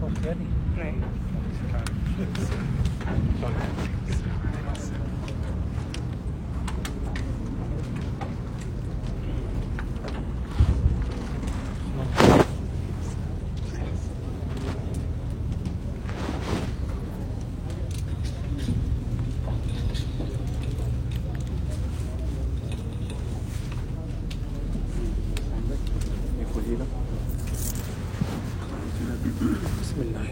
بسم اللہ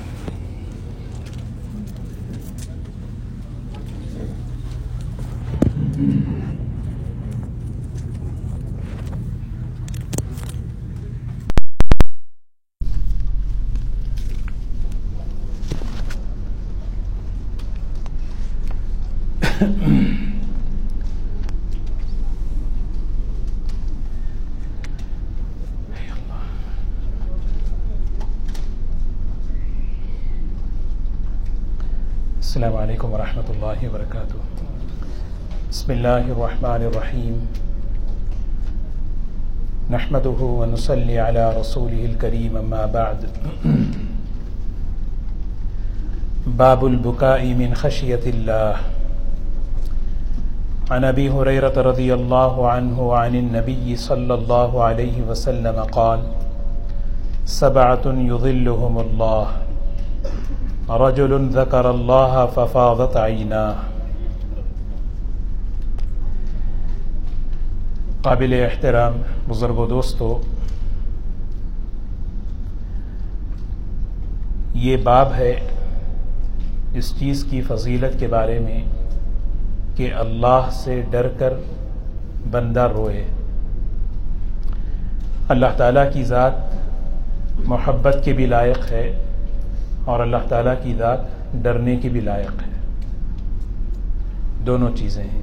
السلام علیکم ورحمۃ اللہ وبرکاتہ. بسم اللہ الرحمن الرحیم. نحمده ونصلی علی رسوله الکریم. اما بعد. باب البکاء من خشیۃ اللہ. عن ابی ہریرہ رضی اللہ عنہ عن النبی صلی اللہ علیہ وسلم قال: سبعة يظلهم اللہ. رجل ذکر اللہ ففاضت عیناہ. قابل احترام بزرگ و دوستو، یہ باب ہے اس چیز کی فضیلت کے بارے میں کہ اللہ سے ڈر کر بندہ روئے. اللہ تعالیٰ کی ذات محبت کے بھی لائق ہے اور اللہ تعالیٰ کی ذات ڈرنے کی بھی لائق ہے. دونوں چیزیں ہیں.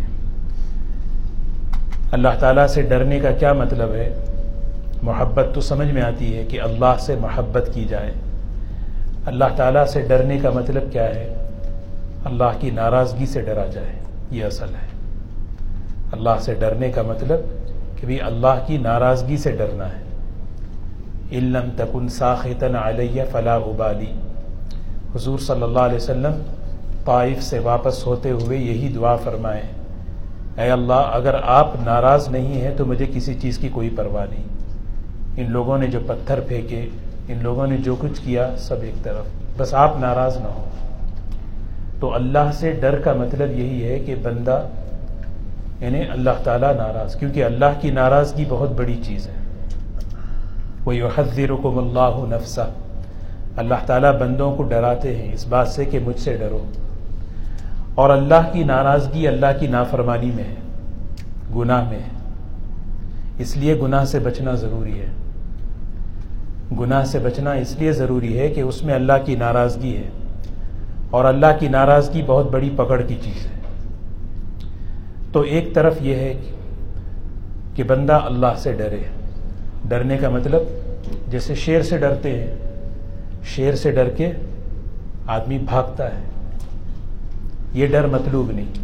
اللہ تعالیٰ سے ڈرنے کا کیا مطلب ہے؟ محبت تو سمجھ میں آتی ہے کہ اللہ سے محبت کی جائے. اللہ تعالیٰ سے ڈرنے کا مطلب کیا ہے؟ اللہ کی ناراضگی سے ڈرا جائے. یہ اصل ہے. اللہ سے ڈرنے کا مطلب کہ بھی اللہ کی ناراضگی سے ڈرنا ہے. ان لم تکن ساخطا علی فلا ابالی. حضور صلی اللہ علیہ وسلم طائف سے واپس ہوتے ہوئے یہی دعا فرمائے: اے اللہ، اگر آپ ناراض نہیں ہیں تو مجھے کسی چیز کی کوئی پرواہ نہیں. ان لوگوں نے جو پتھر پھینکے، ان لوگوں نے جو کچھ کیا، سب ایک طرف، بس آپ ناراض نہ ہو. تو اللہ سے ڈر کا مطلب یہی ہے کہ بندہ یعنی اللہ تعالیٰ ناراض، کیونکہ اللہ کی ناراضگی بہت بڑی چیز ہے. وَيُحَذِّرُكُمُ اللَّهُ نَفْسَهُ. اللہ تعالیٰ بندوں کو ڈراتے ہیں اس بات سے کہ مجھ سے ڈرو. اور اللہ کی ناراضگی اللہ کی نافرمانی میں ہے، گناہ میں ہے. اس لیے گناہ سے بچنا ضروری ہے. گناہ سے بچنا اس لیے ضروری ہے کہ اس میں اللہ کی ناراضگی ہے، اور اللہ کی ناراضگی بہت بڑی پکڑ کی چیز ہے. تو ایک طرف یہ ہے کہ بندہ اللہ سے ڈرے. ڈرنے کا مطلب جیسے شیر سے ڈرتے ہیں، شیر سے ڈر کے آدمی بھاگتا ہے. یہ ڈر مطلوب نہیں.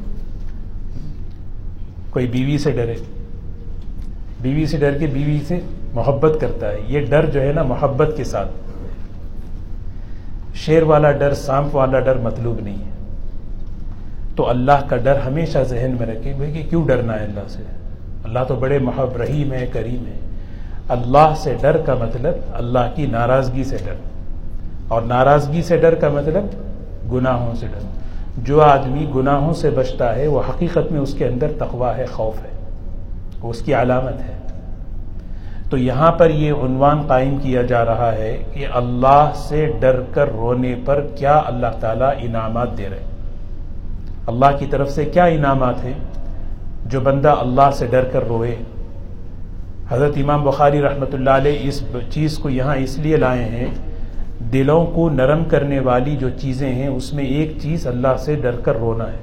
کوئی بیوی سے ڈرے، بیوی سے ڈر کے بیوی سے محبت کرتا ہے. یہ ڈر جو ہے نا محبت کے ساتھ. شیر والا ڈر، سانپ والا ڈر مطلوب نہیں ہے. تو اللہ کا ڈر ہمیشہ ذہن میں رکھیں کہ کیوں ڈرنا ہے اللہ سے. اللہ تو بڑے محب رحیم ہے، کریم ہے. اللہ سے ڈر کا مطلب اللہ کی ناراضگی سے ڈر، اور ناراضگی سے ڈر کا مطلب گناہوں سے ڈر. جو آدمی گناہوں سے بچتا ہے وہ حقیقت میں اس کے اندر تقویٰ ہے، خوف ہے، وہ اس کی علامت ہے. تو یہاں پر یہ عنوان قائم کیا جا رہا ہے کہ اللہ سے ڈر کر رونے پر کیا اللہ تعالیٰ انعامات دے رہے ہیں. اللہ کی طرف سے کیا انعامات ہیں جو بندہ اللہ سے ڈر کر روئے. حضرت امام بخاری رحمۃ اللہ علیہ اس چیز کو یہاں اس لیے لائے ہیں، دلوں کو نرم کرنے والی جو چیزیں ہیں اس میں ایک چیز اللہ سے ڈر کر رونا ہے.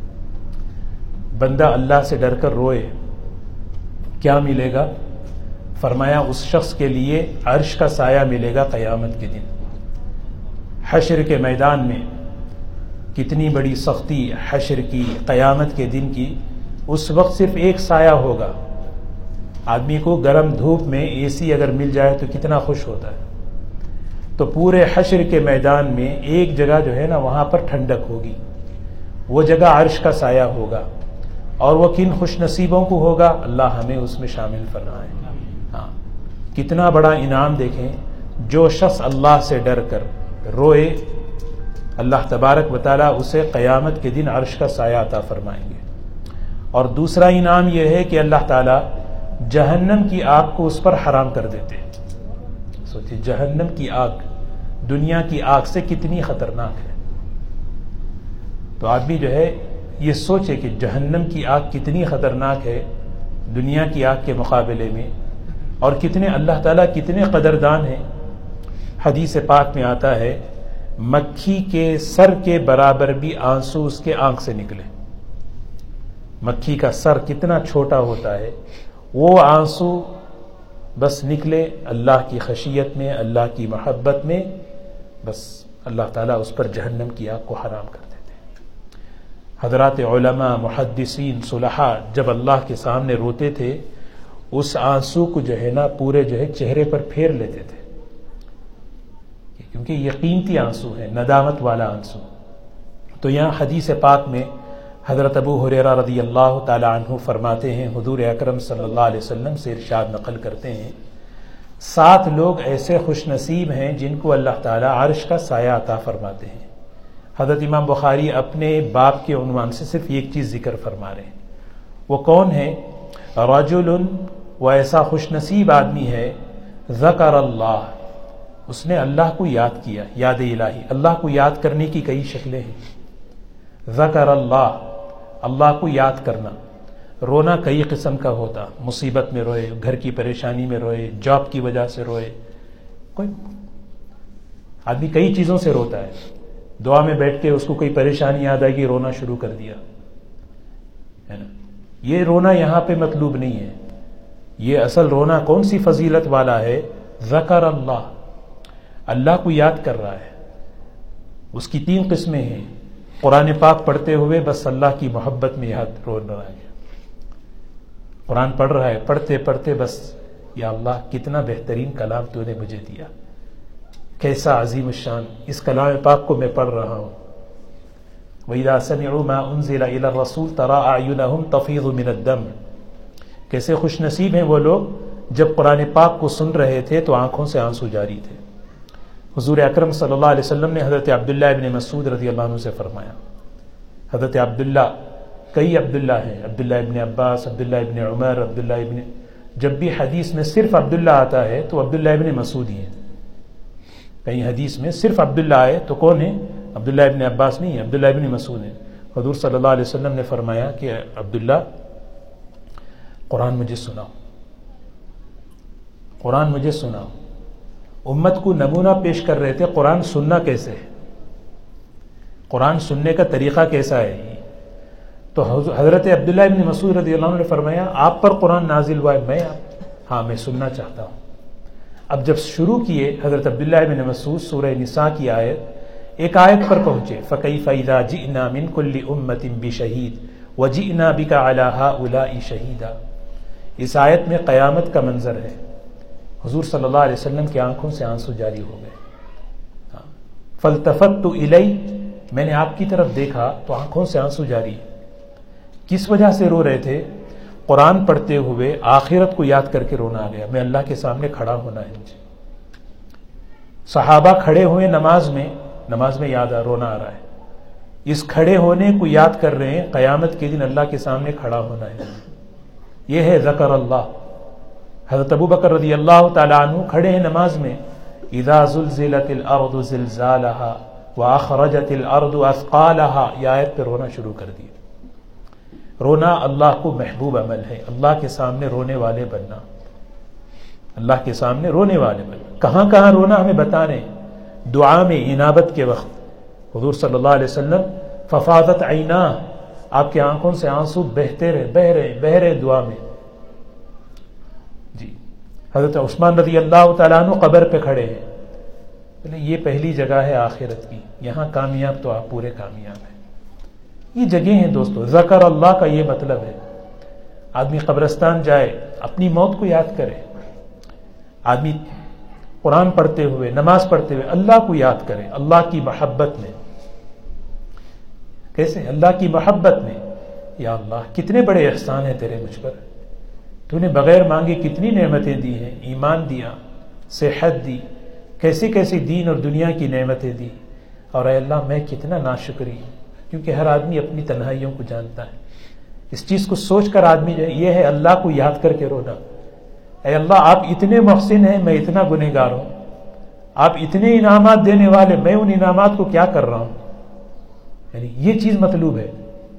بندہ اللہ سے ڈر کر روئے، کیا ملے گا؟ فرمایا اس شخص کے لیے عرش کا سایہ ملے گا قیامت کے دن. حشر کے میدان میں کتنی بڑی سختی حشر کی، قیامت کے دن کی. اس وقت صرف ایک سایہ ہوگا. آدمی کو گرم دھوپ میں اے سی اگر مل جائے تو کتنا خوش ہوتا ہے. تو پورے حشر کے میدان میں ایک جگہ جو ہے نا وہاں پر ٹھنڈک ہوگی، وہ جگہ عرش کا سایہ ہوگا، اور وہ کن خوش نصیبوں کو ہوگا؟ اللہ ہمیں اس میں شامل فرمائے۔ ہاں، کتنا بڑا انعام دیکھیں، جو شخص اللہ سے ڈر کر روئے اللہ تبارک و تعالیٰ اسے قیامت کے دن عرش کا سایہ عطا فرمائیں گے۔ اور دوسرا انعام یہ ہے کہ اللہ تعالیٰ جہنم کی آگ کو اس پر حرام کر دیتے ہیں۔ سوچیے، جہنم کی آگ دنیا کی آگ سے کتنی خطرناک ہے۔ تو آدمی جو ہے یہ سوچے کہ جہنم کی آگ کتنی خطرناک ہے دنیا کی آگ کے مقابلے میں، اور کتنے اللہ تعالیٰ کتنے قدردان ہیں۔ حدیث پاک میں آتا ہے مکھی کے سر کے برابر بھی آنسو اس کے آنکھ سے نکلے۔ مکھی کا سر کتنا چھوٹا ہوتا ہے، وہ آنسو بس نکلے اللہ کی خشیت میں، اللہ کی محبت میں، بس اللہ تعالیٰ اس پر جہنم کی آگ کو حرام کر دیتے ہیں۔ حضرات علماء، محدثین، صلحاء جب اللہ کے سامنے روتے تھے، اس آنسو کو جو ہے نا پورے جو ہے چہرے پر پھیر لیتے تھے، کیونکہ یہ قیمتی آنسو ہے، ندامت والا آنسو۔ تو یہاں حدیث پاک میں حضرت ابو ہریرہ رضی اللہ تعالی عنہ فرماتے ہیں، حضور اکرم صلی اللہ علیہ وسلم سے ارشاد نقل کرتے ہیں، 7 لوگ ایسے خوش نصیب ہیں جن کو اللہ تعالیٰ عرش کا سایہ عطا فرماتے ہیں۔ حضرت امام بخاری اپنے باب کے عنوان سے صرف ایک چیز ذکر فرما رہے ہیں، وہ کون ہے؟ رجل، وہ ایسا خوش نصیب آدمی ہے، ذکر اللہ، اس نے اللہ کو یاد کیا، یاد الہی۔ اللہ کو یاد کرنے کی کئی شکلیں ہیں۔ ذکر اللہ، اللہ کو یاد کرنا۔ رونا کئی قسم کا ہوتا، مصیبت میں روئے، گھر کی پریشانی میں روئے، جاب کی وجہ سے روئے، کوئی آدمی کئی چیزوں سے روتا ہے۔ دعا میں بیٹھ کے اس کو کوئی پریشانی یاد آئے گی، رونا شروع کر دیا ہے نا۔ یہ رونا یہاں پہ مطلوب نہیں ہے، یہ اصل رونا کون سی فضیلت والا ہے؟ ذکر اللہ، اللہ کو یاد کر رہا ہے۔ اس کی 3 قسمیں ہیں۔ قرآن پاک پڑھتے ہوئے بس اللہ کی محبت میں یاد رو رہا ہے، قرآن پڑھ رہا ہے، پڑھتے پڑھتے بس یا اللہ کتنا بہترین کلام تو نے مجھے دیا، کیسا عظیم الشان اس کلام پاک کو میں پڑھ رہا ہوں۔ وَإِذَا سَمِعُوا مَا أُنزِلَ إِلَى الرَّسُولِ تَرَىٰ أَعْيُنَهُمْ تَفِيضُ مِنَ الدَّمْعِ، کیسے خوش نصیب ہیں وہ لوگ جب قرآن پاک کو سن رہے تھے تو آنکھوں سے آنسو جاری تھے۔ حضور اکرم صلی اللہ علیہ وسلم نے حضرت عبداللہ ابن مسعود رضی اللہ عنہ سے فرمایا، حضرت عبداللہ، کئی عبداللہ ہیں، عبداللہ ابن عباس، عبداللہ ابن عمر، عبداللہ ابن، جب بھی حدیث میں صرف عبداللہ آتا ہے تو عبداللہ ابن مسعود ہی ہیں۔ کہیں حدیث میں صرف عبداللہ آئے تو کون ہے؟ عبداللہ ابن عباس نہیں ہے، عبداللہ ابن مسعود ہیں۔ حضور صلی اللہ علیہ وسلم نے فرمایا کہ عبداللہ قرآن مجھے سناؤ، قرآن مجھے سناؤ۔ امت کو نمونہ پیش کر رہے تھے قرآن سننا کیسے ہے، قرآن سننے کا طریقہ کیسا ہے۔ تو حضرت عبداللہ ابن مسعود رضی اللہ عنہ نے فرمایا آپ پر قرآن نازل ہوا ہے، میں سننا چاہتا ہوں۔ اب جب شروع کیے حضرت عبداللہ ابن مسعود سورہ نساء کی آیت، ایک آیت پر پہنچے، فَكَيْفَ إِذَا جِئْنَا مِنْ كُلِّ أُمَّةٍ بِشَهِيدٍ وَجِئْنَا بِكَ عَلَى هَؤُلَاءِ شَهِيدًا۔ اس آیت میں قیامت کا منظر ہے۔ حضور صلی اللہ علیہ وسلم کی آنکھوں سے آنسو جاری ہو گئے۔ فَالْتَفَتْتُ إِلَيْهِ، میں نے آپ کی طرف دیکھا تو آنکھوں سے آنسو جاری۔ کس وجہ سے رو رہے تھے؟ قرآن پڑھتے ہوئے آخرت کو یاد کر کے رونا آ گیا، میں اللہ کے سامنے کھڑا ہونا ہے مجھے۔ صحابہ کھڑے ہوئے نماز میں یاد رونا آ رہا ہے، اس کھڑے ہونے کو یاد کر رہے ہیں، قیامت کے دن اللہ کے سامنے کھڑا ہونا ہے۔ یہ ہے ذکر اللہ۔ حضرت ابو بکر رضی اللہ تعالی عنہ کھڑے ہیں نماز میں، اذا زلزلت الارض زلزالها واخرجت الارض اثقالها، یہ آیت پہ رونا شروع کر دیا۔ رونا اللہ کو محبوب عمل ہے، اللہ کے سامنے رونے والے بننا، اللہ کے سامنے رونے والے بننا۔ کہاں کہاں رونا ہمیں بتا رہے ہیں، دعا میں انابت کے وقت حضور صلی اللہ علیہ وسلم ففاضت عیناہ، آپ کی آنکھوں سے آنسو بہتے رہے بہ رہے دعا میں۔ جی حضرت عثمان رضی اللہ تعالیٰ عنہ قبر پہ کھڑے ہیں، یہ پہلی جگہ ہے آخرت کی، یہاں کامیاب تو آپ پورے کامیاب ہیں۔ یہ جگہ ہیں دوستو، ذکر اللہ کا یہ مطلب ہے۔ آدمی قبرستان جائے، اپنی موت کو یاد کرے، آدمی قرآن پڑھتے ہوئے، نماز پڑھتے ہوئے اللہ کو یاد کرے، اللہ کی محبت میں. کیسے؟ اللہ کی محبت میں. یا اللہ کتنے بڑے احسان ہیں تیرے مجھ پر، تو نے بغیر مانگے کتنی نعمتیں دی ہیں، ایمان دیا، صحت دی، کیسے کیسے دین اور دنیا کی نعمتیں دی، اور اے اللہ میں کتنا ناشکری ہوں. کیونکہ ہر آدمی اپنی تنہائیوں کو جانتا ہے. اس چیز کو سوچ کر آدمی جو ہے، یہ ہے اللہ کو یاد کر کے رونا. اے اللہ آپ اتنے محسن ہیں، میں اتنا گنہگار ہوں. آپ اتنے انعامات دینے والے، میں ان انعامات کو کیا کر رہا ہوں. یعنی یہ چیز مطلوب ہے.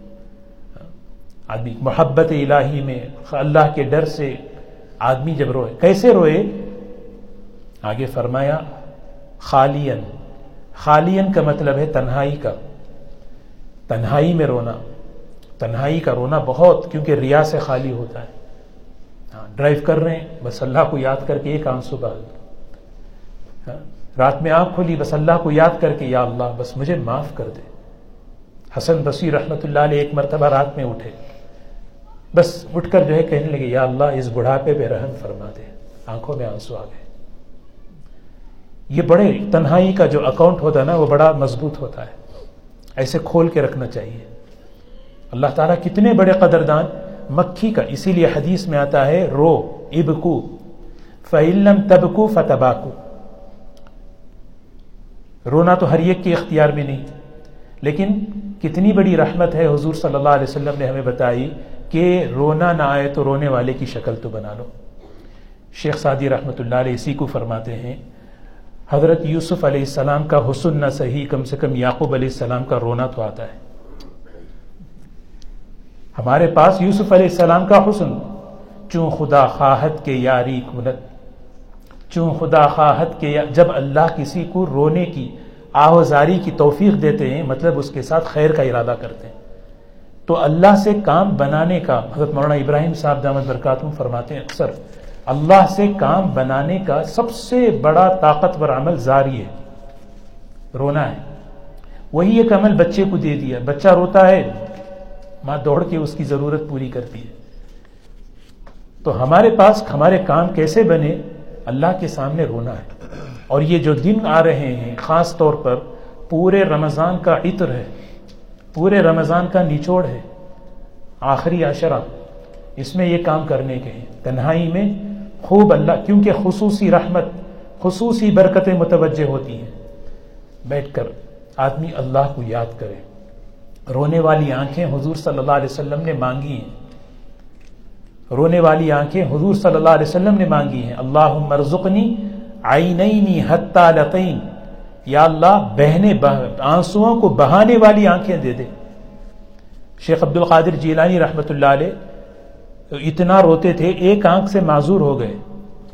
آدمی محبت الہی میں، اللہ کے ڈر سے آدمی جب روئے، کیسے روئے؟ آگے فرمایا خالین. خالین کا مطلب ہے تنہائی کا، تنہائی میں رونا. تنہائی کا رونا بہت، کیونکہ ریا سے خالی ہوتا ہے. ڈرائیو کر رہے ہیں، بس اللہ کو یاد کر کے ایک آنسو بہا دو. رات میں آنکھ کھولی، بس اللہ کو یاد کر کے یا اللہ بس مجھے معاف کر دے. حسن بصری رحمۃ اللہ علیہ ایک مرتبہ رات میں اٹھے، بس اٹھ کر جو ہے کہنے لگے یا اللہ اس بڑھاپے پہ رحم فرما دے. آنکھوں میں آنسو آ گئے. یہ بڑے تنہائی کا جو اکاؤنٹ ہوتا ہے نا، وہ بڑا مضبوط ہوتا ہے. ایسے کھول کے رکھنا چاہیے. اللہ تعالیٰ کتنے بڑے قدردان. مکھی کا، اسی لیے حدیث میں آتا ہے رو ابکو فَإِن لَمْ تَبْكُوا فَتَبَاكُوا. رونا تو ہر ایک کے اختیار میں نہیں، لیکن کتنی بڑی رحمت ہے حضور صلی اللہ علیہ وسلم نے ہمیں بتائی کہ رونا نہ آئے تو رونے والے کی شکل تو بنا لو. شیخ سعدی رحمۃ اللہ علیہ اسی کو فرماتے ہیں، حضرت یوسف علیہ السلام کا حسن نہ صحیح، کم سے کم یعقوب علیہ السلام کا رونا تو آتا ہے. ہمارے پاس یوسف علیہ السلام کا حسن، چون خدا خواہد کے یاری کند، چون خدا خواہد کے جب اللہ کسی کو رونے کی، آہوزاری کی توفیق دیتے ہیں، مطلب اس کے ساتھ خیر کا ارادہ کرتے ہیں. تو اللہ سے کام بنانے کا، حضرت مولانا ابراہیم صاحب دامت برکاتہم فرماتے ہیں اکثر، اللہ سے کام بنانے کا سب سے بڑا طاقتور عمل زاری ہے، رونا ہے. وہی ایک عمل بچے کو دے دیا، بچہ روتا ہے، ماں دوڑ کے اس کی ضرورت پوری کرتی ہے. تو ہمارے پاس ہمارے کام کیسے بنے؟ اللہ کے سامنے رونا ہے. اور یہ جو دن آ رہے ہیں، خاص طور پر پورے رمضان کا عطر ہے، پورے رمضان کا نچوڑ ہے، آخری عشرہ، اس میں یہ کام کرنے کے ہیں. تنہائی میں خوب اللہ، کیونکہ خصوصی رحمت، خصوصی برکتیں متوجہ ہوتی ہیں. بیٹھ کر آدمی اللہ کو یاد کرے. رونے والی آنکھیں حضور صلی اللہ علیہ وسلم نے مانگی ہیں، رونے والی آنکھیں حضور صلی اللہ علیہ وسلم نے مانگی ہیں. اللہم ارزقنی عینین حتی لقین، یا اللہ بہنے آنسوؤں کو بہانے والی آنکھیں دے دے. شیخ عبد القادر جیلانی رحمۃ اللہ علیہ اتنا روتے تھے، ایک آنکھ سے معذور ہو گئے.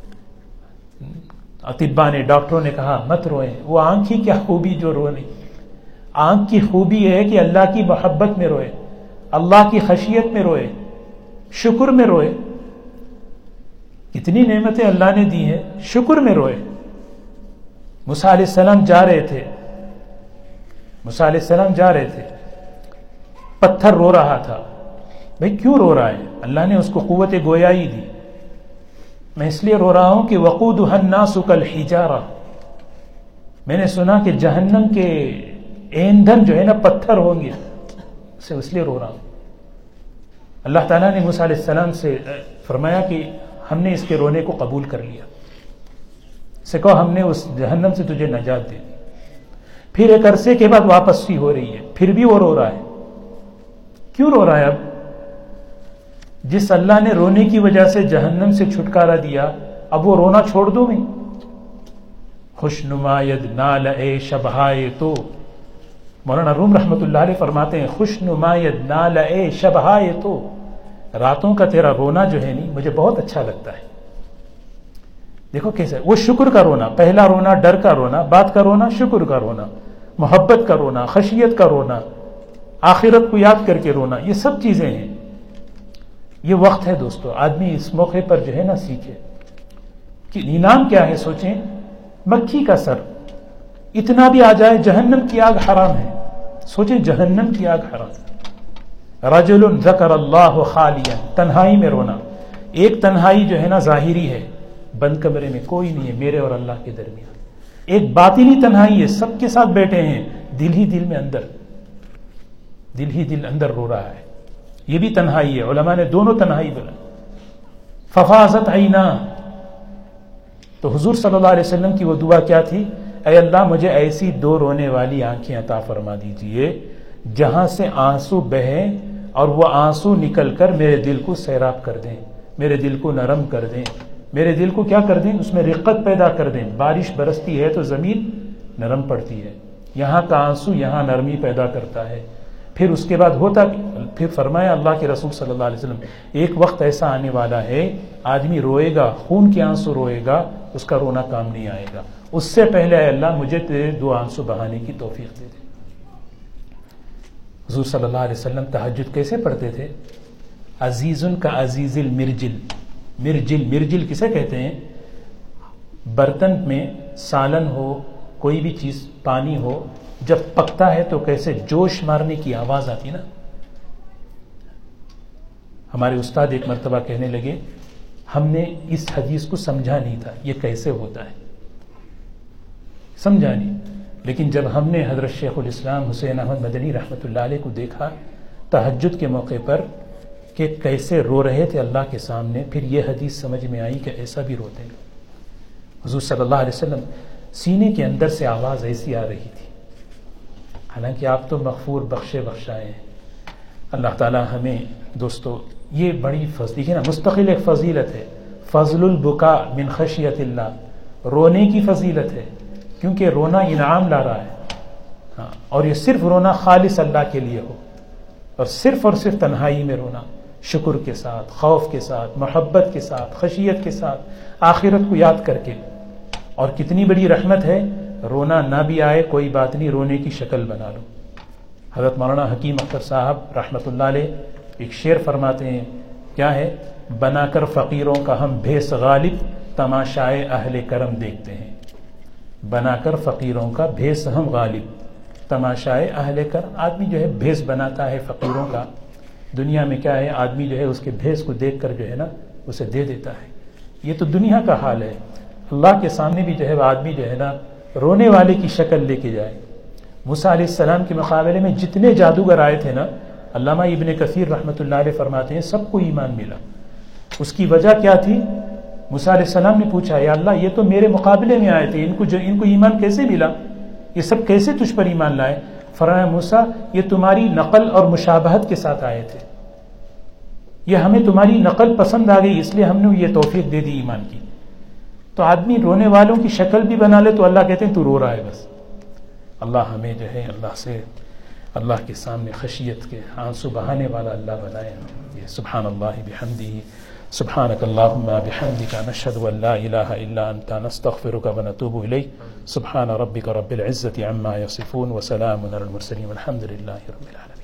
اطباء نے، ڈاکٹروں نے کہا مت روئیں، وہ آنکھ ہی کیا خوبی جو رونے. آنکھ کی خوبی ہے کہ اللہ کی محبت میں روئے، اللہ کی خشیت میں روئے، شکر میں روئے. کتنی نعمتیں اللہ نے دی ہیں، شکر میں روئے. موسیٰ علیہ السلام جا رہے تھے، موسیٰ علیہ السلام جا رہے تھے، پتھر رو رہا تھا. بھئی کیوں رو رہا ہے؟ اللہ نے اس کو قوت گویائی دی. میں اس لیے رو رہا ہوں کہ وقودھا الناس کالحجارہ، میں نے سنا کہ جہنم کے ایندھن جو ہے نا پتھر ہوں گے، اس لیے رو رہا ہوں. اللہ تعالیٰ نے موسیٰ علیہ السلام سے فرمایا کہ ہم نے اس کے رونے کو قبول کر لیا. سے کہو ہم نے اس جہنم سے تجھے نجات دے دی. پھر ایک عرصے کے بعد واپس سی ہو رہی ہے، پھر بھی وہ رو رہا ہے. کیوں رو رہا ہے؟ اب جس اللہ نے رونے کی وجہ سے جہنم سے چھٹکارا دیا، اب وہ رونا چھوڑ دو میں. خوش نماید نال اے شبہائے تو، مولانا روم رحمۃ اللہ علیہ فرماتے ہیں خوش نماید نال اے شبہائے تو، راتوں کا تیرا رونا جو ہے نہیں مجھے بہت اچھا لگتا ہے. دیکھو کیسے وہ شکر کا رونا، پہلا رونا ڈر کا رونا، بعد کا رونا شکر کا رونا، محبت کا رونا، خشیت کا رونا، آخرت کو یاد کر کے رونا، یہ سب چیزیں ہیں. یہ وقت ہے دوستو، آدمی اس موقع پر جو ہے نا سیکھے کہ انعام کیا ہے. سوچیں مکھی کا سر اتنا بھی آ جائے، جہنم کی آگ حرام ہے. سوچیں جہنم کی آگ حرام. رجل ذکر اللہ خالیا، تنہائی میں رونا. ایک تنہائی جو ہے نا ظاہری ہے، بند کمرے میں کوئی نہیں ہے میرے اور اللہ کے درمیان، ایک باطنی تنہائی ہے، سب کے ساتھ بیٹھے ہیں، دل ہی دل میں اندر، دل ہی دل اندر رو رہا ہے، یہ بھی تنہائی ہے۔ علماء نے دونوں تنہائی بولا۔ ففاضت عینا، تو حضور صلی اللہ علیہ وسلم کی وہ دعا کیا تھی؟ اے اللہ مجھے ایسی دو رونے والی آنکھیں عطا فرما دیجئے جہاں سے آنسو بہیں اور وہ آنسو نکل کر میرے دل کو سیراب کر دیں، میرے دل کو نرم کر دیں، میرے دل کو کیا کر دیں؟ اس میں رقت پیدا کر دیں۔ بارش برستی ہے تو زمین نرم پڑتی ہے، یہاں کا آنسو یہاں نرمی پیدا کرتا ہے۔ پھر اس کے بعد ہوتا، پھر فرمایا اللہ کے رسول صلی اللہ علیہ وسلم، ایک وقت ایسا آنے والا ہے آدمی روئے گا، خون کے آنسو روئے گا، اس کا رونا کام نہیں آئے گا، اس سے پہلے اے اللہ مجھے تیرے دو آنسو بہانے کی توفیق دے دے۔ حضور صلی اللہ علیہ وسلم تہجد کیسے پڑھتے تھے؟ عزیز کا عزیز المرجل، مرجل، مرجل کسے کہتے ہیں؟ برتن میں سالن ہو، کوئی بھی چیز، پانی ہو، جب پکتا ہے تو کیسے جوش مارنے کی آواز آتی نا۔ ہمارے استاد ایک مرتبہ کہنے لگے ہم نے اس حدیث کو سمجھا نہیں تھا یہ کیسے ہوتا ہے، سمجھا نہیں، لیکن جب ہم نے حضرت شیخ الاسلام حسین احمد مدنی رحمۃ اللہ علیہ کو دیکھا تہجد کے موقع پر کہ کیسے رو رہے تھے اللہ کے سامنے، پھر یہ حدیث سمجھ میں آئی کہ ایسا بھی روتے ہیں۔ حضور صلی اللہ علیہ وسلم سینے کے اندر سے آواز ایسی آ رہی تھی، حالانکہ آپ تو مغفور بخشے بخشائے ہیں۔ اللہ تعالی ہمیں دوستو یہ بڑی دیکھیے نا، مستقل ایک فضیلت ہے، فضل البکاء من خشیت اللہ، رونے کی فضیلت ہے، کیونکہ رونا انعام لا رہا ہے، ہاں، اور یہ صرف رونا خالص اللہ کے لیے ہو، اور صرف تنہائی میں رونا، شکر کے ساتھ، خوف کے ساتھ، محبت کے ساتھ، خشیت کے ساتھ، آخرت کو یاد کر کے۔ اور کتنی بڑی رحمت ہے، رونا نہ بھی آئے کوئی بات نہیں، رونے کی شکل بنا لو۔ حضرت مولانا حکیم اختر صاحب رحمۃ اللہ علیہ ایک شعر فرماتے ہیں، کیا ہے؟ بنا کر فقیروں کا ہم بھیس غالب، تماشائے اہل کرم دیکھتے ہیں۔ بنا کر فقیروں کا بھیس ہم غالب، تماشائے اہل کرم۔ آدمی جو ہے بھیس بناتا ہے فقیروں کا، دنیا میں کیا ہے، آدمی جو ہے اس کے بھیس کو دیکھ کر جو ہے نا اسے دے دیتا ہے۔ یہ تو دنیا کا حال ہے، اللہ کے سامنے بھی جو ہے آدمی جو ہے نا رونے والے کی شکل لے کے جائے۔ موسیٰ علیہ السلام کے مقابلے میں جتنے جادوگر آئے تھے نا، علامہ ابن کثیر رحمۃ اللہ علیہ فرماتے ہیں سب کو ایمان ملا۔ اس کی وجہ کیا تھی؟ موسیٰ علیہ السلام نے پوچھا، یا اللہ یہ تو میرے مقابلے میں آئے تھے، ان کو ایمان کیسے ملا؟ یہ سب کیسے تجھ پر ایمان لائے؟ فرمایا موسیٰ یہ تمہاری نقل اور مشابہت کے ساتھ آئے تھے، یہ ہمیں تمہاری نقل پسند آ گئی، اس لیے ہم نے یہ توفیق دے دی ایمان کی۔ تو آدمی رونے والوں کی شکل بھی بنا لے تو اللہ کہتے ہیں تو رو رہا ہے بس۔ اللہ ہمیں جو ہے اللہ کے سامنے خشیت کے آنسو بہانے والا اللہ بنائے۔ سبحان اللہ بحمدہ، سبحانک اللہم بحمدک، نشہد ان لا الہ الا انت، نستغفرک ونتوب الیک۔ سبحان ربک رب العزة عما یصفون، وسلام علی المرسلین، والحمد للہ رب العالمین۔